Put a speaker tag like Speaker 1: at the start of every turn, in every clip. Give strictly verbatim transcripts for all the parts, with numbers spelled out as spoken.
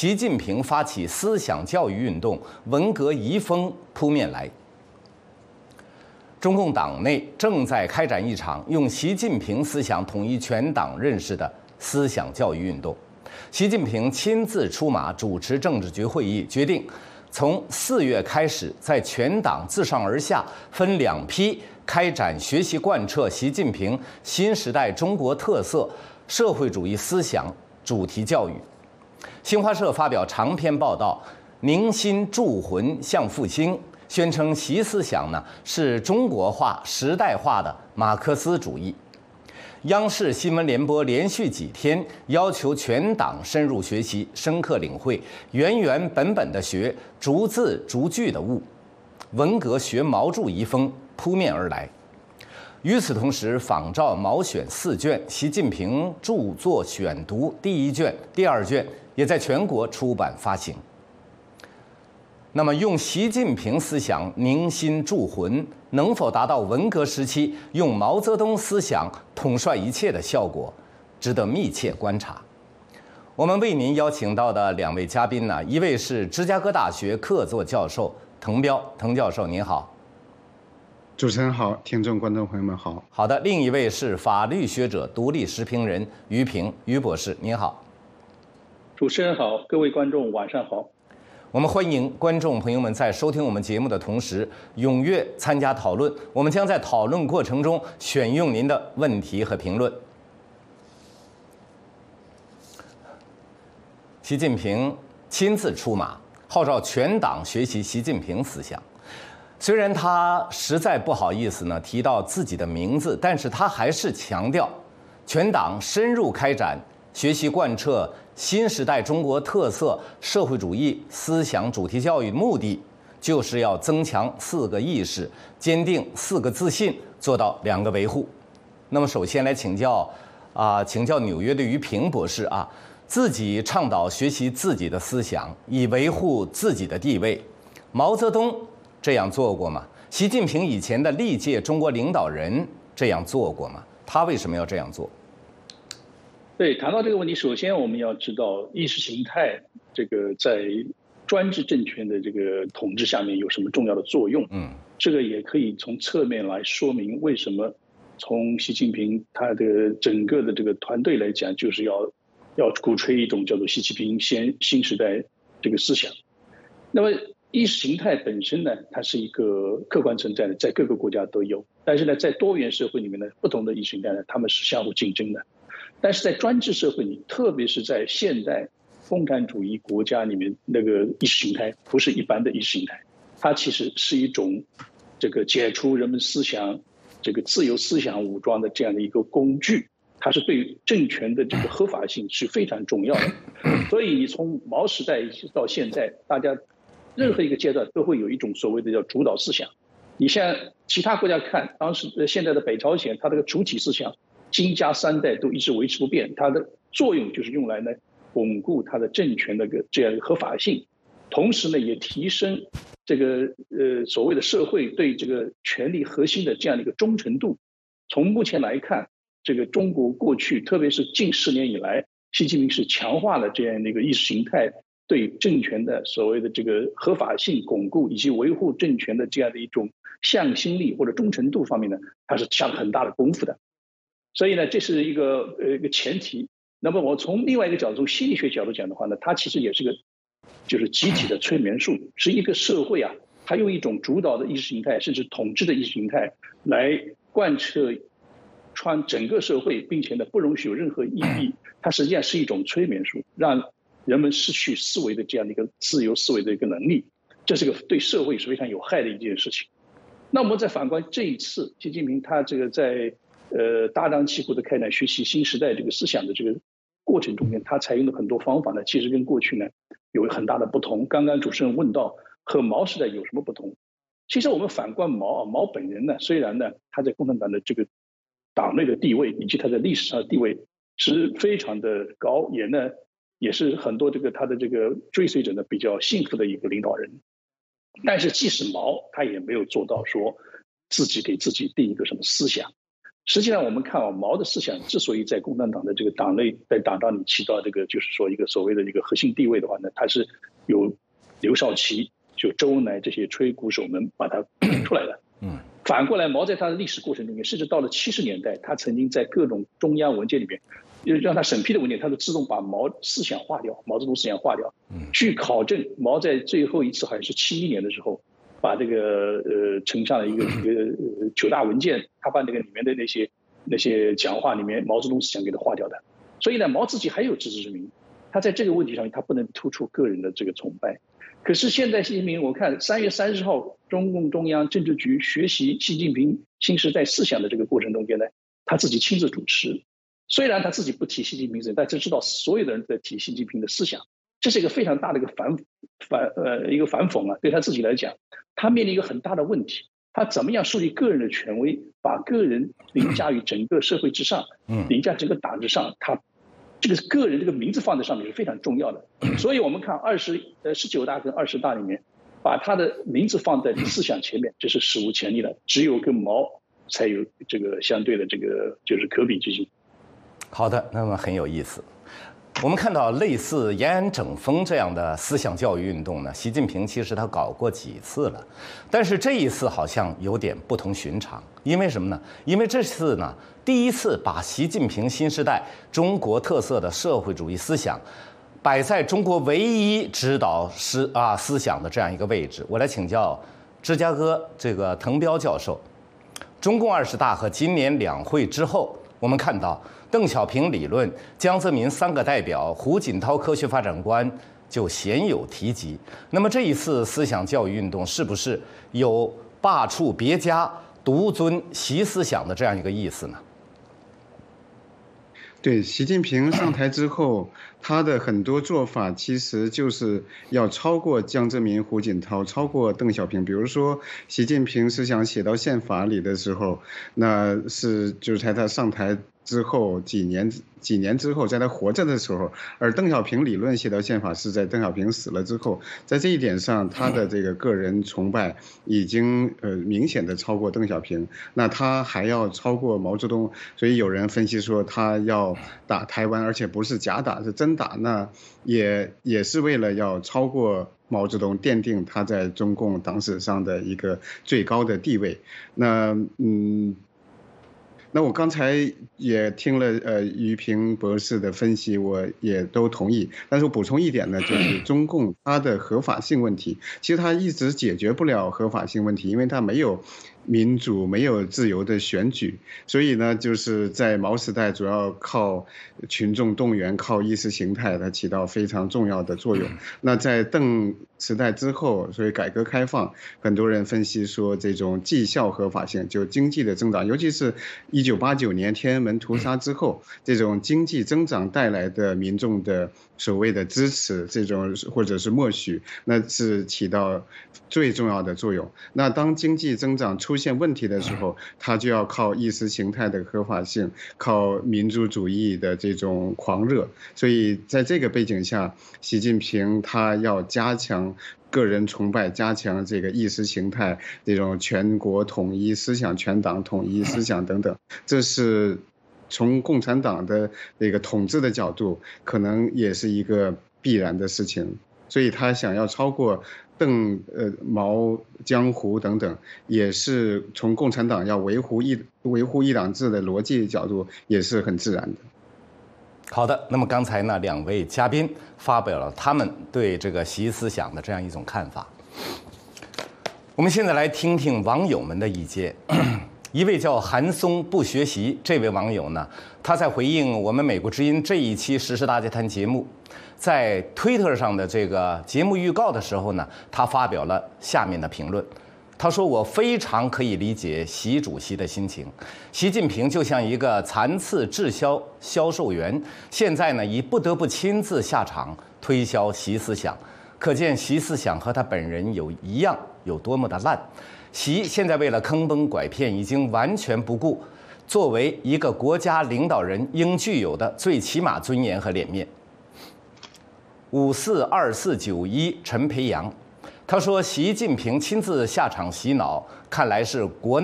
Speaker 1: 习近平发起思想教育运动，文革遗风扑面来。中共党内正在开展一场用习近平思想统一全党认识的思想教育运动。习近平亲自出马主持政治局会议，决定从四月开始，在全党自上而下分两批开展学习贯彻习近平新时代中国特色社会主义思想主题教育。新华社发表长篇报道，凝心铸魂向复兴，宣称习思想呢是中国化、时代化的马克思主义。央视新闻联播连续几天要求全党深入学习、深刻领会、原原本本的学、逐字逐句的悟，文革学毛著遗风扑面而来。与此同时，仿照毛选四卷，习近平著作选读第一卷、第二卷也在全国出版发行。那么，用习近平思想凝心铸魂，能否达到文革时期用毛泽东思想统帅一切的效果，值得密切观察。我们为您邀请到的两位嘉宾呢，一位是芝加哥大学客座教授滕彪，滕教授您好。
Speaker 2: 主持人好，听众观众朋友们好。
Speaker 1: 好的，另一位是法律学者、独立时评人于平，于博士您好。
Speaker 3: 主持人好，各位观众晚上好。
Speaker 1: 我们欢迎观众朋友们在收听我们节目的同时，踊跃参加讨论。我们将在讨论过程中选用您的问题和评论。习近平亲自出马，号召全党学习习近平思想。虽然他实在不好意思呢提到自己的名字，但是他还是强调，全党深入开展学习贯彻新时代中国特色社会主义思想主题教育目的，就是要增强四个意识，坚定四个自信，做到两个维护。那么，首先来请教啊、呃，请教纽约的于平博士啊，自己倡导学习自己的思想，以维护自己的地位。毛泽东这样做过吗？习近平以前的历届中国领导人这样做过吗？他为什么要这样做？
Speaker 3: 对，谈到这个问题，首先我们要知道意识形态这个在专制政权的这个统治下面有什么重要的作用。嗯，这个也可以从侧面来说明为什么从习近平他的整个的这个团队来讲，就是要要鼓吹一种叫做习近平新新时代这个思想。那么意识形态本身呢，它是一个客观存在的，在各个国家都有。但是呢，在多元社会里面呢，不同的意识形态呢，他们是相互竞争的。但是在专制社会里，特别是在现代共产主义国家里面，那个意识形态不是一般的意识形态，它其实是一种这个解除人们思想、这个自由思想武装的这样的一个工具，它是对政权的这个合法性是非常重要的。所以你从毛时代到现在，大家任何一个阶段都会有一种所谓的叫主导思想。你像其他国家看，当时现在的北朝鲜，它这个主体思想金家三代都一直维持不变，它的作用就是用来呢巩固它的政权的这样的合法性，同时呢也提升这个呃所谓的社会对这个权力核心的这样的一个忠诚度。从目前来看，这个中国过去特别是近十年以来，习近平是强化了这样的一个意识形态对政权的所谓的这个合法性巩固以及维护政权的这样的一种向心力或者忠诚度方面呢，它是下了很大的功夫的。所以呢，这是一个呃一个前提。那么我从另外一个角度，从心理学角度讲的话呢，它其实也是个就是集体的催眠术，是一个社会啊，它用一种主导的意识形态，甚至统治的意识形态来贯彻穿整个社会，并且呢不容许有任何异议。它实际上是一种催眠术，让人们失去思维的这样的一个自由思维的一个能力，这是个对社会是非常有害的一件事情。那我们再反观这一次，习近平他这个在呃，大张旗鼓的开展学习新时代这个思想的这个过程中间，他采用的很多方法呢，其实跟过去呢有很大的不同。刚刚主持人问到和毛时代有什么不同？其实我们反观毛啊，毛本人呢，虽然呢他在共产党的这个党内的地位以及他在历史上的地位是非常的高，也呢也是很多这个他的这个追随者呢比较幸福的一个领导人。但是即使毛，他也没有做到说自己给自己定一个什么思想。 实际上我们看啊，毛的思想之所以在共产党的这个党内，在党章里起到这个就是说一个所谓的一个核心地位的话呢，它是由刘少奇、就周恩来这些吹鼓手们把它出来的。嗯，反过来，毛在他的历史过程里面，甚至到了七十年代，他曾经在各种中央文件里面，让他审批的文件，他都自动把毛思想划掉，毛泽东思想划掉。嗯，据考证，毛在最后一次好像是七一年的时候，把这个呃呈上了一个一个呃九大文件，他把那个里面的那些那些讲话里面毛泽东思想给他划掉的。所以呢，毛自己还有自知之明，他在这个问题上面他不能突出个人的这个崇拜。可是现在习近平，我看三月三十号，中共中央政治局学习习近平新时代思想的这个过程中间呢，他自己亲自主持。虽然他自己不提习近平，但是知道所有的人在提习近平的思想，这是一个非常大的一个反反呃一个反讽啊。对他自己来讲，他面临一个很大的问题，他怎么样树立个人的权威，把个人凌驾于整个社会之上，凌驾整个党之上，他。这个个人这个名字放在上面是非常重要的，所以我们看二十呃十九大跟二十大里面，把他的名字放在思想前面，这是史无前例的，只有跟毛才有这个相对的这个就是可比之性。
Speaker 1: 好的，那么很有意思。我们看到类似延安整风这样的思想教育运动呢，习近平其实他搞过几次了，但是这一次好像有点不同寻常。因为什么呢？因为这次呢，第一次把习近平新时代中国特色的社会主义思想摆在中国唯一指导思啊思想的这样一个位置。我来请教芝加哥这个滕彪教授，中共二十大和今年两会之后，我们看到邓小平理论、江泽民三个代表、胡锦涛科学发展观就鲜有提及。那么这一次思想教育运动是不是有罢黜别家、独尊习思想的这样一个意思呢？
Speaker 2: 对，习近平上台之后，他的很多做法其实就是要超过江泽民、胡锦涛，超过邓小平。比如说，习近平是想写到宪法里的时候，那是就是在他上台之后几年几年之后，在他活着的时候，而邓小平理论写到宪法是在邓小平死了之后，在这一点上，他的这个个人崇拜已经呃明显的超过邓小平，那他还要超过毛泽东，所以有人分析说他要打台湾，而且不是假打，是真打，那也也是为了要超过毛泽东，奠定他在中共党史上的一个最高的地位。那嗯。那我刚才也听了呃于平博士的分析，我也都同意。但是我补充一点呢，就是中共它的合法性问题，其实它一直解决不了合法性问题，因为它没有民主，没有自由的选举，所以呢，就是在毛时代主要靠群众动员，靠意识形态，它起到非常重要的作用。那在邓时代之后，所以改革开放，很多人分析说这种绩效合法性，就经济的增长，尤其是一九八九年天安门屠杀之后，这种经济增长带来的民众的所谓的支持，这种或者是默许，那是起到最重要的作用。那当经济增长出现问题的时候，它就要靠意识形态的合法性，靠民族主义的这种狂热。所以在这个背景下，习近平他要加强个人崇拜，加强这个意识形态，这种全国统一思想、全党统一思想等等，这是从共产党的这个统治的角度，可能也是一个必然的事情。所以他想要超过邓、呃毛、江湖等等，也是从共产党要维护一维护一党制的逻辑角度，也是很自然的。
Speaker 1: 好的，那么刚才呢，两位嘉宾发表了他们对这个习思想的这样一种看法。我们现在来听听网友们的意见。一位叫韩松不学习这位网友呢，他在回应我们美国之音这一期时事大家谈节目，在推特上的这个节目预告的时候呢，他发表了下面的评论。他说：“我非常可以理解习主席的心情。习近平就像一个残次滞销销售员，现在呢已不得不亲自下场推销习思想，可见习思想和他本人有一样有多么的烂。习现在为了坑蒙拐骗，已经完全不顾作为一个国家领导人应具有的最起码尊严和脸面。”五四二四九一陈培阳。他说：“习近平亲自下场洗脑，看来是国内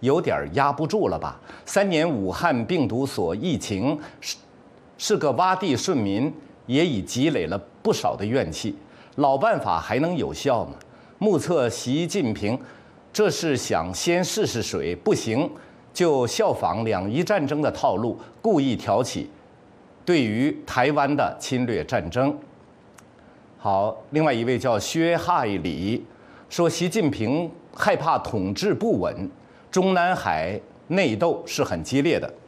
Speaker 1: 有点压不住了吧？三年武汉病毒所疫情是是个洼地顺民，也已积累了不少的怨气。老办法还能有效吗？目测习近平这是想先试试水，不行就效仿两伊战争的套路，故意挑起对于台湾的侵略战争。好，另外一位叫薛亥礼说，习近平害怕统治不稳，中南海内斗是很激烈的。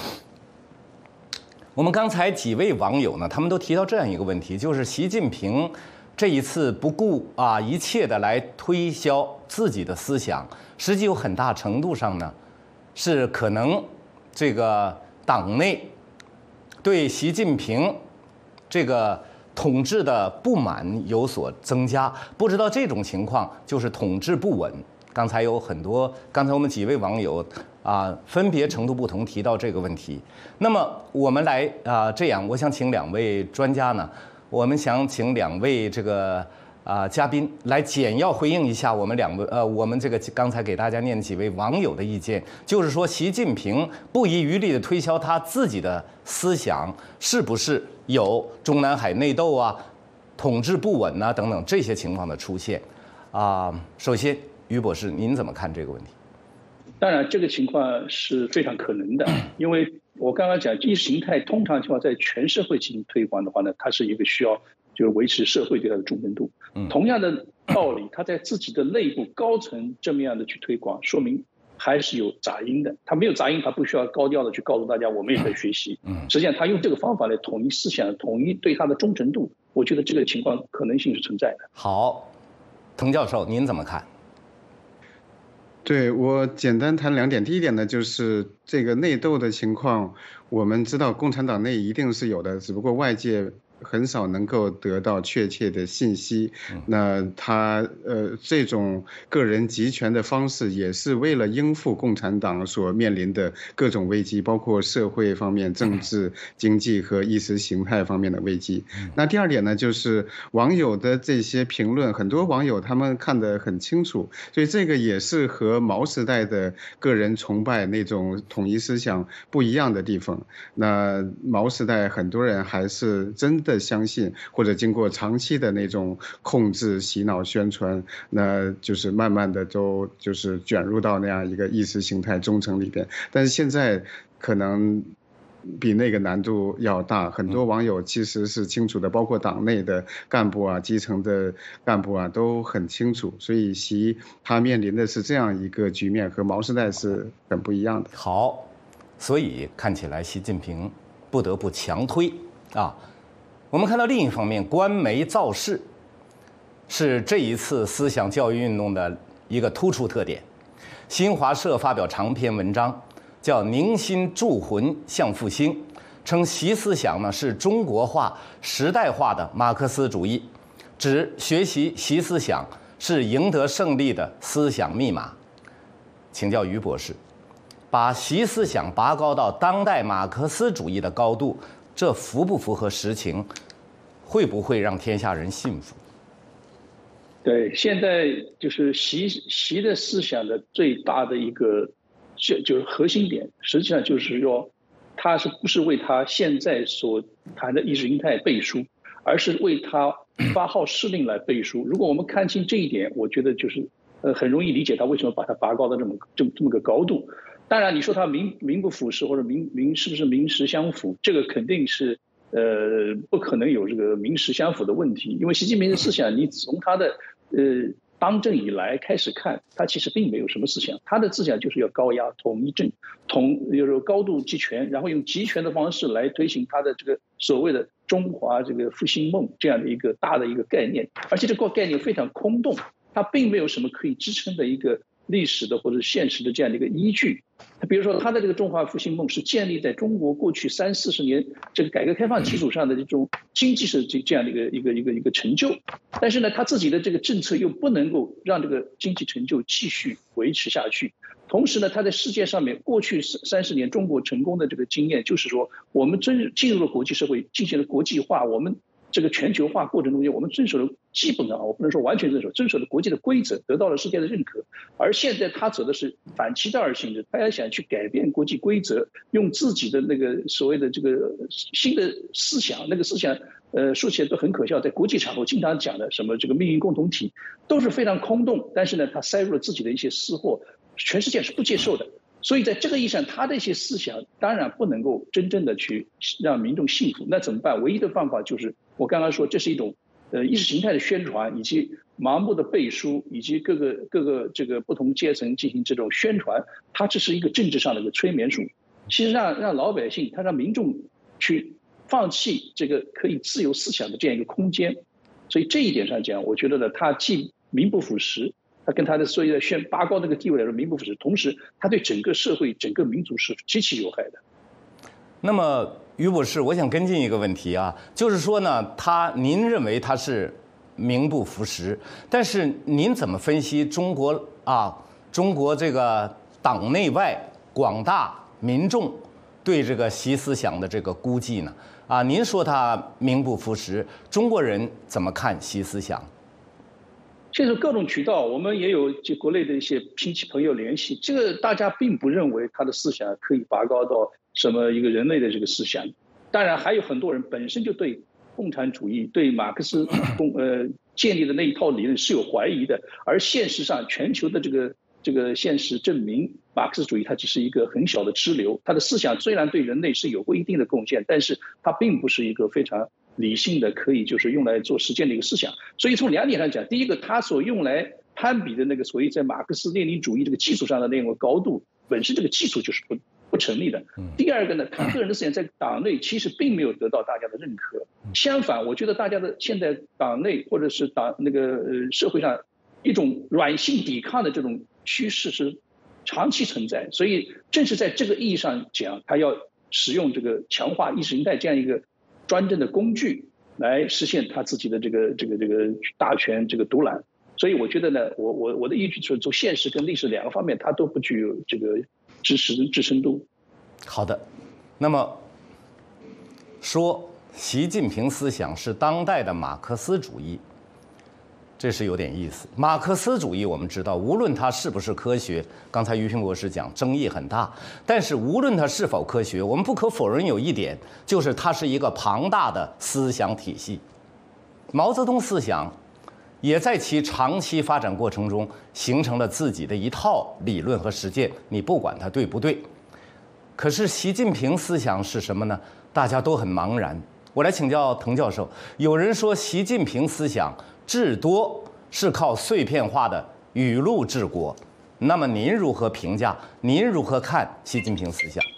Speaker 1: 我们刚才几位网友呢，他们都提到这样一个问题，就是习近平这一次不顾啊一切的来推销自己的思想，实际有很大程度上呢，是可能这个党内对习近平这个统治的不满有所增加。不知道这种情况就是统治不稳。刚才有很多，刚才我们几位网友啊，分别程度不同提到这个问题。那么我们来啊，这样，我想请两位专家呢。我们想请两位这个啊、呃、嘉宾来简要回应一下我们两位呃我们这个刚才给大家念几位网友的意见，就是说习近平不遗余力地推销他自己的思想，是不是有中南海内斗啊、统治不稳啊等等这些情况的出现啊、呃？首先，于博士，您怎么看这个问题？
Speaker 3: 当然，这个情况是非常可能的，因为我刚刚讲意识形态通常情况在全社会进行推广的话呢，它是一个需要就是维持社会对它的忠诚度。同样的道理，它在自己的内部高层这么样的去推广，说明还是有杂音的。它没有杂音，它不需要高调的去告诉大家我们也在学习。实际上，他用这个方法来统一思想，统一对他的忠诚度，我觉得这个情况可能性是存在的。
Speaker 1: 好，滕教授，您怎么看？
Speaker 2: 对，我简单谈两点。第一点呢，就是这个内斗的情况，我们知道共产党内一定是有的，只不过外界很少能够得到确切的信息。那他呃这种个人集权的方式，也是为了应付共产党所面临的各种危机，包括社会方面、政治、经济和意识形态方面的危机。那第二点呢，就是网友的这些评论，很多网友他们看得很清楚，所以这个也是和毛时代的个人崇拜那种统一思想不一样的地方。那毛时代很多人还是真的相信，或者经过长期的那种控制、洗脑、宣传，那就是慢慢的都就是卷入到那样一个意识形态忠诚里边。但是现在可能比那个难度要大，很多网友其实是清楚的，包括党内的干部啊、基层的干部啊都很清楚。所以习他面临的是这样一个局面，和毛时代是很不一样的。
Speaker 1: 好，所以看起来习近平不得不强推啊。我们看到另一方面，官媒造势是这一次思想教育运动的一个突出特点。新华社发表长篇文章，叫《凝心铸魂向复兴》，称习思想呢是中国化、时代化的马克思主义，指学习习思想是赢得胜利的思想密码。请教于博士，把习思想拔高到当代马克思主义的高度，这符不符合实情？会不会让天下人信服？
Speaker 3: 对，现在就是习习的思想的最大的一个就就是核心点，实际上就是说，他是不是为他现在所谈的意识形态背书，而是为他发号施令来背书。如果我们看清这一点，我觉得就是呃很容易理解他为什么把它拔高到这么这么这么个高度。当然，你说他名名不符实或者名名是不是名实相符，这个肯定是。呃，不可能有这个名实相符的问题，因为习近平的思想，你从他的呃当政以来开始看，他其实并没有什么思想，他的思想就是要高压统一政，统就是高度集权，然后用集权的方式来推行他的这个所谓的中华这个复兴梦这样的一个大的一个概念，而且这个概念非常空洞，它并没有什么可以支撑的一个历史的或者现实的这样的一个依据。比如说，他的这个中华复兴梦是建立在中国过去三四十年这个改革开放基础上的这种经济是这这样的一个一个一个一个成就，但是呢，他自己的这个政策又不能够让这个经济成就继续维持下去。同时呢，他在世界上面过去三十年中国成功的这个经验，就是说我们真进入了国际社会，进行了国际化，我们这个全球化过程中间，我们遵守了基本上，我不能说完全遵守，遵守了国际的规则，得到了世界的认可。而现在他走的是反其道而行之，他要想去改变国际规则，用自己的那个所谓的这个新的思想，那个思想，呃，说起来都很可笑，在国际场合经常讲的什么这个命运共同体，都是非常空洞。但是呢，他塞入了自己的一些私货，全世界是不接受的。所以在这个意义上，他的一些思想当然不能够真正的去让民众信服。那怎么办？唯一的方法就是我刚刚说，这是一种呃意识形态的宣传，以及盲目的背书，以及各个各个这个不同阶层进行这种宣传，它这是一个政治上的一个催眠术。其实让让老百姓，他让民众去放弃这个可以自由思想的这样一个空间。所以这一点上讲，我觉得呢，他既名不副实。他跟他的所谓的宣拔高那个地位来说名不副实，同时他对整个社会、整个民族是极其有害的。
Speaker 1: 那么，于博士，我想跟进一个问题啊，就是说呢，他您认为他是名不副实，但是您怎么分析中国啊，中国这个党内外广大民众对这个习思想的这个估计呢？啊，您说他名不副实，中国人怎么看习思想？
Speaker 3: 现在各种渠道，我们也有就国内的一些亲戚朋友联系，这个大家并不认为他的思想可以拔高到什么一个人类的这个思想。当然，还有很多人本身就对共产主义、对马克思共呃建立的那一套理论是有怀疑的，而现实上，全球的这个这个现实证明，马克思主义它只是一个很小的支流，它的思想虽然对人类是有过一定的贡献，但是它并不是一个非常理性的可以就是用来做实践的一个思想。所以从两点上讲，第一个，它所用来攀比的那个所谓在马克思列宁主义这个基础上的那个高度，本身这个基础就是不不成立的。第二个呢，他个人的思想在党内其实并没有得到大家的认可，相反，我觉得大家的现在党内或者是党那个呃社会上一种软性抵抗的这种趋势是长期存在。所以正是在这个意义上讲，他要使用这个强化意识形态这样一个专政的工具来实现他自己的这个这个这个大权这个独揽。所以我觉得呢，我我我的依据就是从现实跟历史两个方面，它都不具有这个支持支撑度。
Speaker 1: 好的，那么说习近平思想是当代的马克思主义，这是有点意思。马克思主义我们知道，无论它是不是科学，刚才于平博士讲争议很大，但是无论它是否科学，我们不可否认有一点，就是它是一个庞大的思想体系。毛泽东思想也在其长期发展过程中形成了自己的一套理论和实践，你不管它对不对。可是习近平思想是什么呢？大家都很茫然。我来请教滕教授，有人说习近平思想至多是靠碎片化的语录治国，那么您如何评价？您如何看习近平思想？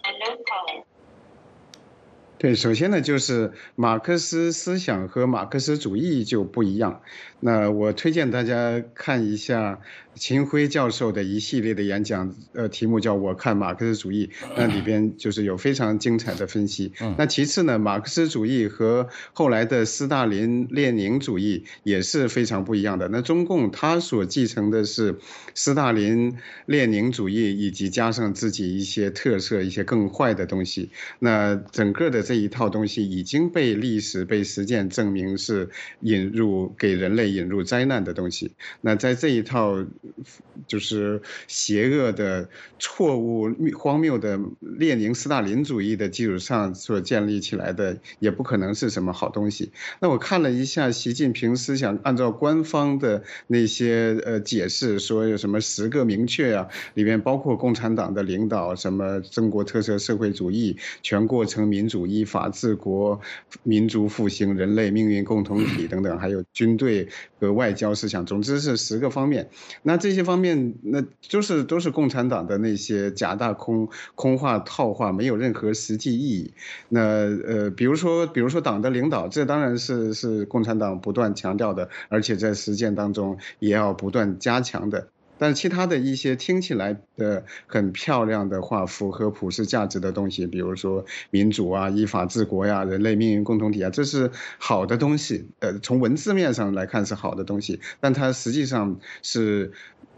Speaker 2: 对，首先呢，就是马克思思想和马克思主义就不一样。那我推荐大家看一下秦晖教授的一系列的演讲，呃，题目叫《我看马克思主义》，那里边就是有非常精彩的分析。那其次呢，马克思主义和后来的斯大林列宁主义也是非常不一样的。那中共他所继承的是斯大林列宁主义，以及加上自己一些特色、一些更坏的东西。那整个的这一套东西已经被历史、被实践证明是引入给人类引入灾难的东西。那在这一套就是邪恶的、错误、荒谬的列宁斯大林主义的基础上所建立起来的，也不可能是什么好东西。那我看了一下习近平思想，按照官方的那些呃解释，说有什么十个明确啊，里面包括共产党的领导，什么中国特色社会主义、全过程民主、依法治国、民族复兴、人类命运共同体等等，还有军队和外交思想，总之是十个方面。那这些方面，那就是都是共产党的那些假大空、空话套话，没有任何实际意义。那呃，比如说，比如说党的领导，这当然是是共产党不断强调的，而且在实践当中也要不断加强的。但其他的一些听起来的很漂亮的话，符合普世价值的东西，比如说民主啊、依法治国呀、人类命运共同体啊，这是好的东西。呃，从文字面上来看是好的东西，但它实际上是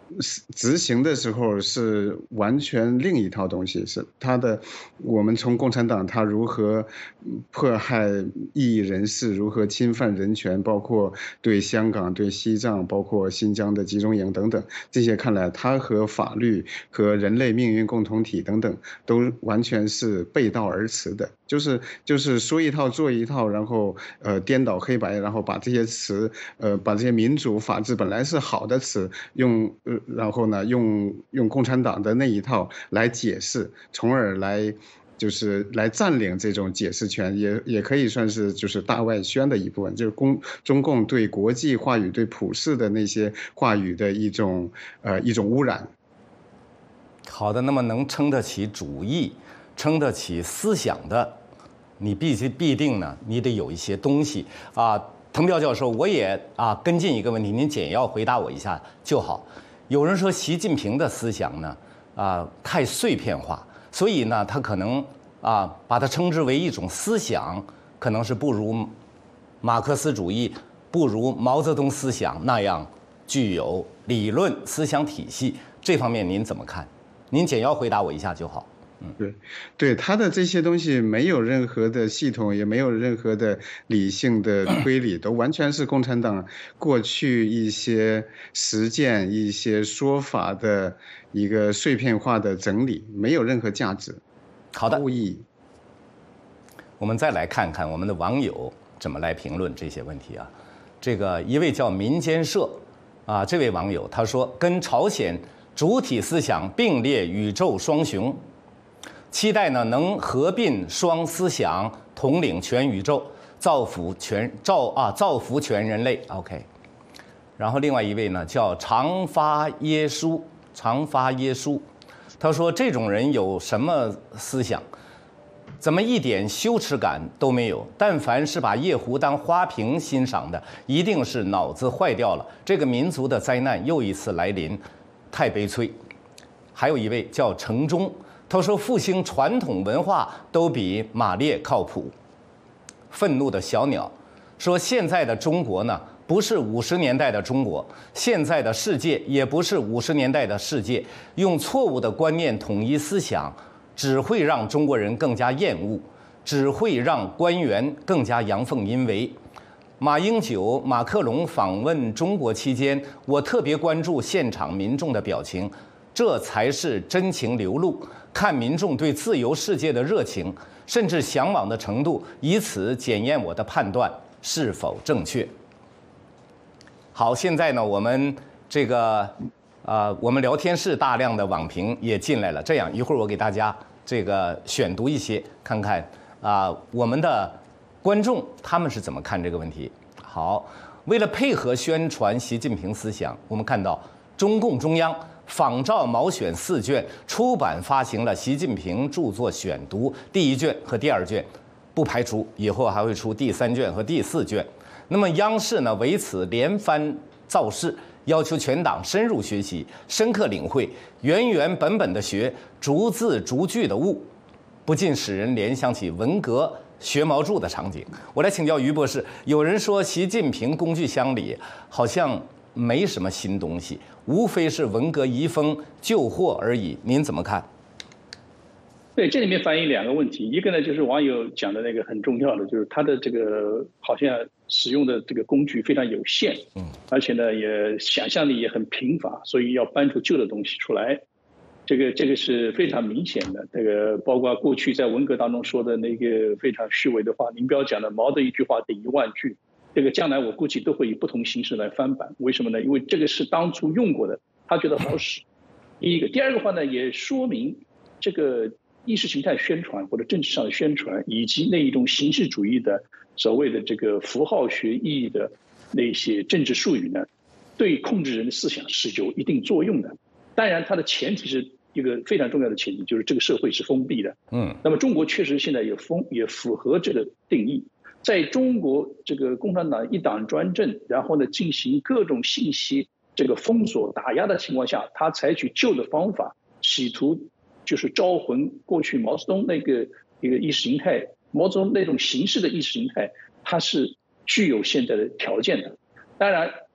Speaker 2: 执行的时候是完全另一套东西，是他的。我们从共产党他如何迫害异议人士，如何侵犯人权，包括对香港、对西藏、包括新疆的集中营等等，这些看来他和法律和人类命运共同体等等都完全是背道而驰的。就是就是说一套做一套，然后呃颠倒黑白，然后把这些词呃把这些民主法治本来是好的词用呃然后呢用用共产党的那一套来解释，从而来就是来占领这种解释权，也也可以算是就是大外宣的一部分，就是公中共对国际话语、对普世的那些话语的一种呃一种污染。
Speaker 1: 好的，那么能撑得起主义、撑得起思想的，你必须必定呢，你得有一些东西啊。滕彪教授，我也啊跟进一个问题，您简要回答我一下就好。有人说习近平的思想呢啊太碎片化，所以呢他可能啊把它称之为一种思想，可能是不如马克思主义、不如毛泽东思想那样具有理论思想体系。这方面您怎么看？您简要回答我一下就好。
Speaker 2: 嗯，对，对他的这些东西没有任何的系统，也没有任何的理性的推理，都完全是共产党过去一些实践、一些说法的一个碎片化的整理，没有任何价值。
Speaker 1: 好的，
Speaker 2: 无意义。
Speaker 1: 我们再来看看我们的网友怎么来评论这些问题啊。这个一位叫民间社啊，这位网友他说，跟朝鲜主体思想并列宇宙双雄，期待呢能合并双思想，统领全宇宙，造福全造啊造福全人类。OK， 然后另外一位呢叫长发耶稣，长发耶稣，他说这种人有什么思想？怎么一点羞耻感都没有？但凡是把夜壶当花瓶欣赏的，一定是脑子坏掉了。这个民族的灾难又一次来临，太悲催。还有一位叫程忠，他说复兴传统文化都比马列靠谱。愤怒的小鸟说，现在的中国呢，不是五十年代的中国，现在的世界也不是五十年代的世界，用错误的观念统一思想，只会让中国人更加厌恶，只会让官员更加阳奉阴违。马英九、马克龙访问中国期间，我特别关注现场民众的表情，这才是真情流露，看民众对自由世界的热情，甚至向往的程度，以此检验我的判断是否正确。好，现在呢，我们这个呃，我们聊天室大量的网评也进来了，这样一会儿我给大家这个选读一些，看看啊、呃，我们的观众他们是怎么看这个问题。好，为了配合宣传习近平思想，我们看到中共中央仿照毛选四卷出版发行了习近平著作选读第一卷和第二卷，不排除以后还会出第三卷和第四卷。那么央视呢为此连番造势，要求全党深入学习，深刻领会，原原本本的学，逐字逐句的悟，不禁使人联想起文革学毛著的场景。我来请教于博士，有人说习近平工具箱里好像没什么新东西，无非是文革遗风旧货而已，您怎么看？
Speaker 3: 对，这里面反映两个问题，一个呢就是网友讲的那个很重要的，就是他的这个好像使用的这个工具非常有限，嗯，而且呢也想象力也很贫乏，所以要搬出旧的东西出来，这个这个是非常明显的。这个包括过去在文革当中说的那个非常虚伪的话，林彪讲的毛的一句话顶一万句，这个将来我估计都会以不同形式来翻版。为什么呢？因为这个是当初用过的，他觉得好使。第一个，第二个话呢，也说明这个意识形态宣传或者政治上的宣传，以及那一种形式主义的所谓的这个符号学意义的那些政治术语呢，对控制人的思想是有一定作用的。当然，它的前提是一个非常重要的前提，就是这个社会是封闭的。嗯，那么中国确实现在也封也符合这个定义。在中国这个共产党一党专政，然后呢进行各种信息这个封锁打压的情况下，他采取旧的方法，企图就是招魂过去毛泽东那个一个意识形态，毛泽东那种形式的意识形态，它是具有现在的条件的。当然，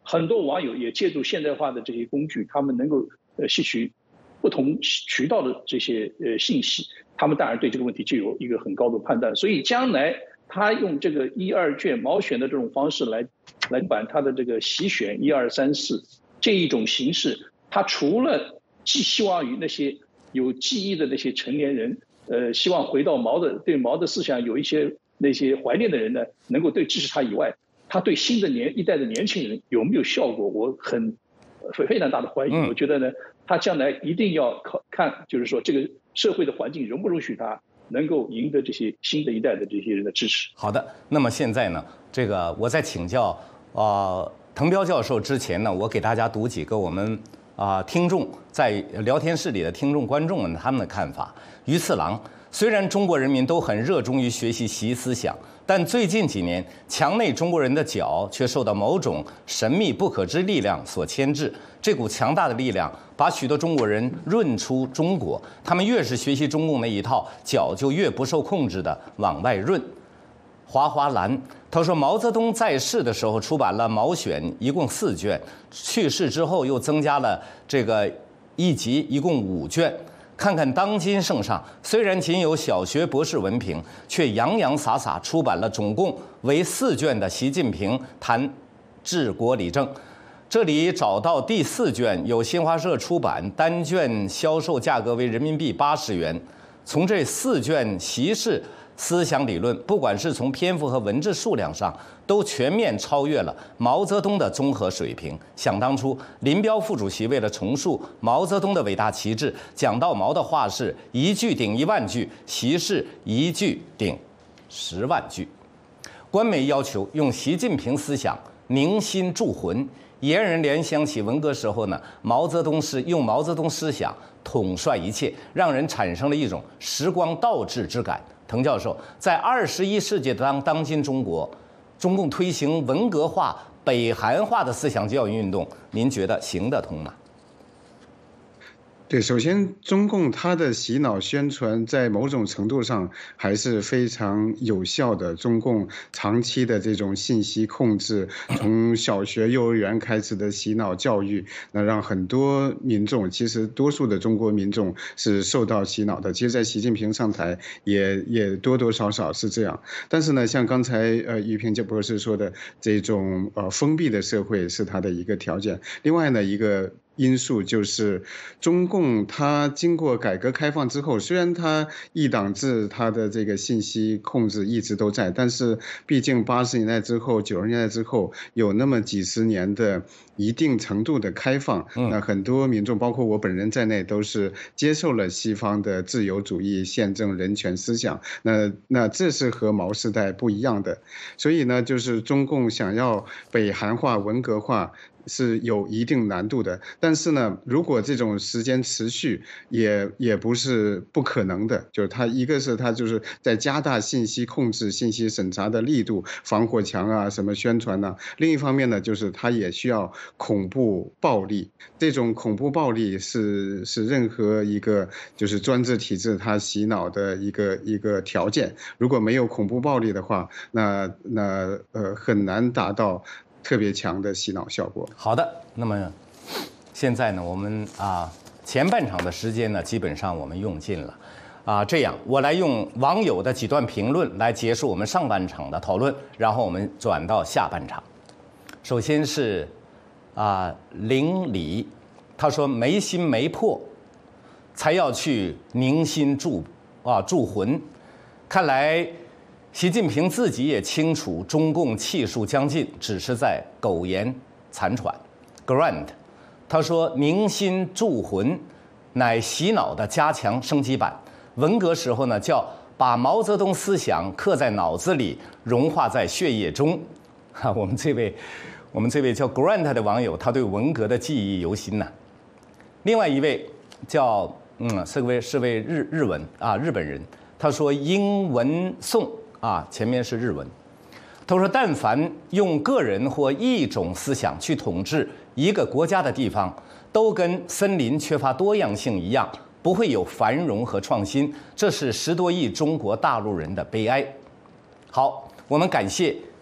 Speaker 3: 很多网友也借助现代化的这些工具，他们能够呃吸取不同渠道的这些呃信息，他们当然对这个问题就有一个很高的判断。所以将来他用这个一二卷毛选的这种方式来来版他的这个习选一二三四这一种形式，他除了寄希望于那些有记忆的那些成年人，呃，希望回到毛的对毛的思想有一些那些怀念的人呢，能够对支持他以外，他对新的年一代的年轻人有没有效果，我很非常大的怀疑。我觉得呢，他将来一定要考看，就是说这个社会的环境容不容许他能够赢得这些新的一代的这些人的支持。
Speaker 1: 好的，那么现在呢，这个我在请教呃滕彪教授之前呢，我给大家读几个我们啊、呃、听众在聊天室里的听众观众们他们的看法。于次郎，虽然中国人民都很热衷于学习习思想，但最近几年，墙内中国人的脚却受到某种神秘不可知力量所牵制。这股强大的力量把许多中国人润出中国，他们越是学习中共那一套，脚就越不受控制的往外润。华华兰他说，毛泽东在世的时候出版了《毛选》，一共四卷；去世之后又增加了这个一集，一共五卷。看看当今圣上，虽然仅有小学博士文凭，却洋洋洒洒出版了总共为四卷的《习近平谈治国理政》。这里找到第四卷，由新华社出版，单卷销售价格为人民币八十元。从这四卷习氏思想理论，不管是从篇幅和文字数量上，都全面超越了毛泽东的综合水平。想当初，林彪副主席为了重述毛泽东的伟大旗帜，讲到毛的话是一句顶一万句，习氏一句顶十万句。官媒要求用习近平思想凝心铸魂，也让人联想起文革时候呢，毛泽东是用毛泽东思想统帅一切，让人产生了一种时光倒置之感。滕教授，在二十一世纪的当当今中国，中共推行文革化、北韩化的思想教育运动，您觉得行得通吗？
Speaker 2: 对，首先，中共它的洗脑宣传在某种程度上还是非常有效的。中共长期的这种信息控制，从小学、幼儿园开始的洗脑教育，那让很多民众，其实多数的中国民众是受到洗脑的。其实，在习近平上台也也多多少少是这样。但是呢，像刚才呃于平博士说的，这种呃封闭的社会是它的一个条件。另外呢，一个因素就是中共它经过改革开放之后，虽然它一党制它的这个信息控制一直都在，但是毕竟八十年代之后九十年代之后有那么几十年的一定程度的开放，那很多民众包括我本人在内都是接受了西方的自由主义宪政人权思想，那那这是和毛时代不一样的。所以呢，就是中共想要北韩化、文革化是有一定难度的，但是呢，如果这种时间持续，也也不是不可能的。就是它一个是它就是在加大信息控制、信息审查的力度，防火墙啊，什么宣传啊。另一方面呢，就是它也需要恐怖暴力。这种恐怖暴力是是任何一个就是专制体制它洗脑的一个一个条件。如果没有恐怖暴力的话，那那呃很难达到特别强的洗脑效果。
Speaker 1: 好的，那么现在呢，我们啊前半场的时间呢，基本上我们用尽了，啊，这样我来用网友的几段评论来结束我们上半场的讨论，然后我们转到下半场。首先是啊林李，他说没心没魄，才要去凝心铸啊铸魂，看来习近平自己也清楚，中共气数将尽，只是在苟延残喘。Grant， 他说：“凝心铸魂，乃洗脑的加强升级版。文革时候呢，叫把毛泽东思想刻在脑子里，融化在血液中。”哈，我们这位，我们这位叫 Grant 的网友，他对文革的记忆犹新呐。另外一位叫嗯，是位是位日日文啊日本人，他说英文颂。啊，前面是日文。他说，但凡用个人或一种思想去统治一个国家的地方，都跟森林缺乏多样性一样，不会有繁荣和创新。这是十多亿中国大陆人的悲哀。好，我们感谢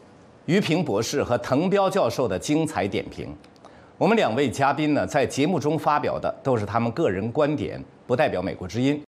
Speaker 1: 于平博士和滕彪教授的精彩点评。我们两位嘉宾呢，在节目中发表的都是他们个人观点，不代表美国之音。